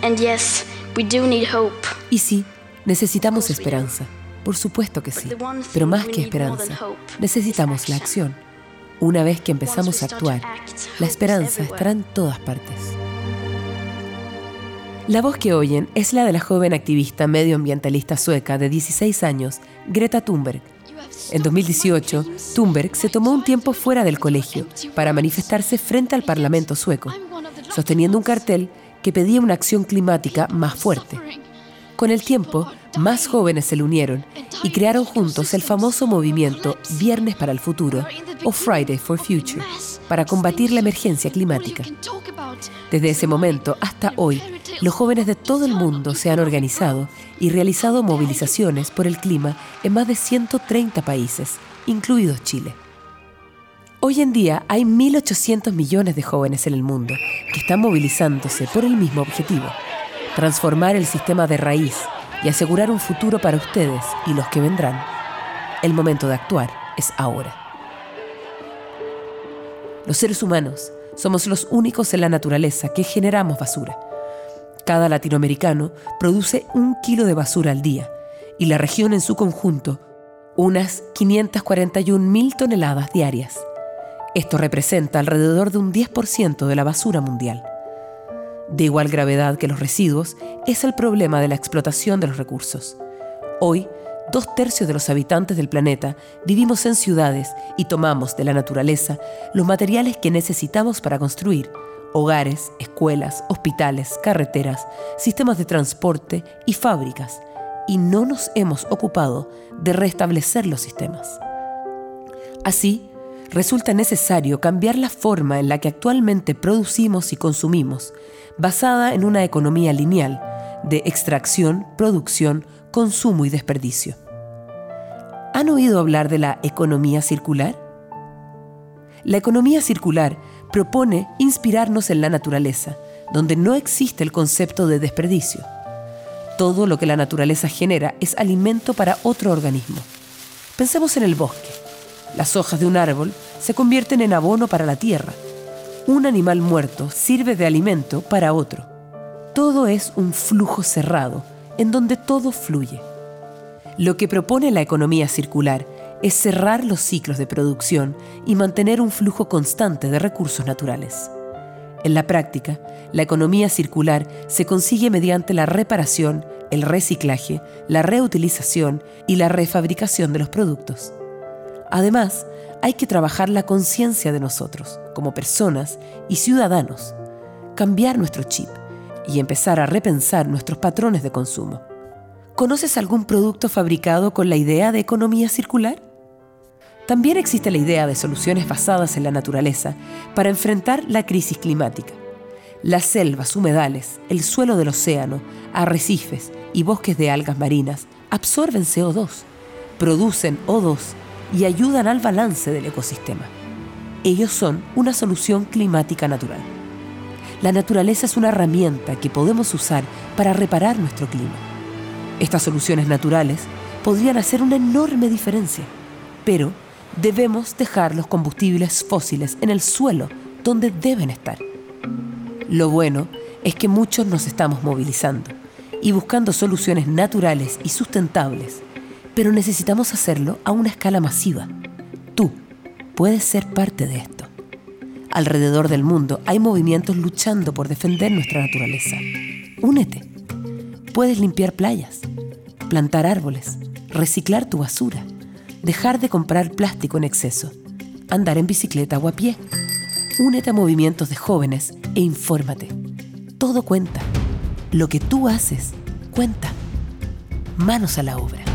And yes, we do need hope. Y sí, necesitamos esperanza. Por supuesto que sí. Pero más que esperanza, necesitamos la acción. Una vez que empezamos a actuar, la esperanza estará en todas partes. La voz que oyen es la de la joven activista medioambientalista sueca de 16 años, Greta Thunberg. En 2018, Thunberg se tomó un tiempo fuera del colegio para manifestarse frente al Parlamento sueco, sosteniendo un cartel que pedía una acción climática más fuerte. Con el tiempo, más jóvenes se le unieron y crearon juntos el famoso movimiento Viernes para el Futuro o Friday for Future para combatir la emergencia climática. Desde ese momento hasta hoy, los jóvenes de todo el mundo se han organizado y realizado movilizaciones por el clima en más de 130 países, incluidos Chile. Hoy en día hay 1.800 millones de jóvenes en el mundo que están movilizándose por el mismo objetivo: transformar el sistema de raíz y asegurar un futuro para ustedes y los que vendrán. El momento de actuar es ahora. Los seres humanos somos los únicos en la naturaleza que generamos basura. Cada latinoamericano produce 1 kilo de basura al día y la región en su conjunto unas 541.000 toneladas diarias. Esto representa alrededor de un 10% de la basura mundial. De igual gravedad que los residuos es el problema de la explotación de los recursos. Hoy, 2/3 de los habitantes del planeta vivimos en ciudades y tomamos de la naturaleza los materiales que necesitamos para construir hogares, escuelas, hospitales, carreteras, sistemas de transporte y fábricas, y no nos hemos ocupado de restablecer los sistemas. Así, resulta necesario cambiar la forma en la que actualmente producimos y consumimos, basada en una economía lineal de extracción, producción, consumo y desperdicio. ¿Han oído hablar de la economía circular? La economía circular propone inspirarnos en la naturaleza, donde no existe el concepto de desperdicio. Todo lo que la naturaleza genera es alimento para otro organismo. Pensemos en el bosque. Las hojas de un árbol se convierten en abono para la tierra. Un animal muerto sirve de alimento para otro. Todo es un flujo cerrado, en donde todo fluye. Lo que propone la economía circular es cerrar los ciclos de producción y mantener un flujo constante de recursos naturales. En la práctica, la economía circular se consigue mediante la reparación, el reciclaje, la reutilización y la refabricación de los productos. Además, hay que trabajar la conciencia de nosotros, como personas y ciudadanos, cambiar nuestro chip y empezar a repensar nuestros patrones de consumo. ¿Conoces algún producto fabricado con la idea de economía circular? También existe la idea de soluciones basadas en la naturaleza para enfrentar la crisis climática. Las selvas, humedales, el suelo del océano, arrecifes y bosques de algas marinas absorben CO2, producen O2 y ayudan al balance del ecosistema. Ellos son una solución climática natural. La naturaleza es una herramienta que podemos usar para reparar nuestro clima. Estas soluciones naturales podrían hacer una enorme diferencia, pero debemos dejar los combustibles fósiles en el suelo donde deben estar. Lo bueno es que muchos nos estamos movilizando y buscando soluciones naturales y sustentables, pero necesitamos hacerlo a una escala masiva. Tú puedes ser parte de esto. Alrededor del mundo hay movimientos luchando por defender nuestra naturaleza. Únete. Puedes limpiar playas, plantar árboles, reciclar tu basura, dejar de comprar plástico en exceso, andar en bicicleta o a pie. Únete a movimientos de jóvenes e infórmate. Todo cuenta. Lo que tú haces, cuenta. Manos a la obra.